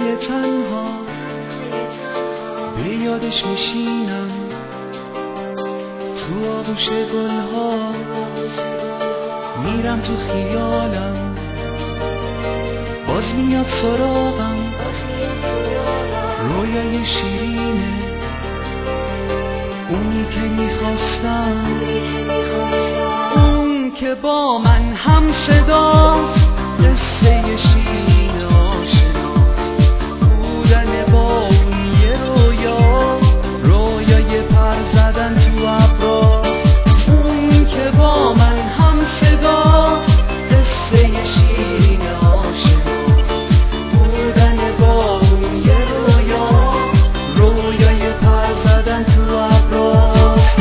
لحظه تنها به یادش میشینم، تو آغوش گلها میرم، تو خیالم باز میاد سراغم، رویای شیرینه اونی که میخواستم، اون که با من هم صداست، قصه شیرین آشناست، بودن با اون یه رویای پر زدن تو ابراست، اون که با من هم صداست، قصه شیرین آشناست، بودن با اون یه رویای پر زدن تو ابراست.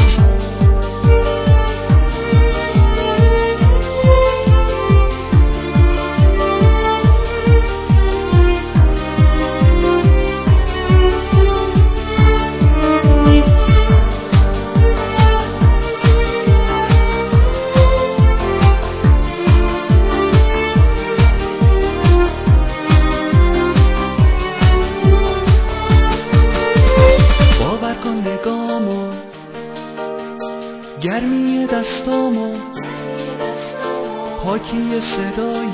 گرمی دستامو، پاکی صدای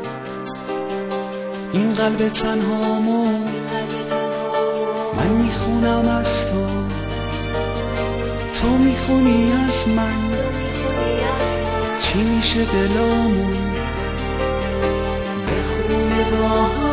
این قلب تنهامو، من میخونم از تو، تو میخونی از من، چی میشه دلامون بخونه با هم.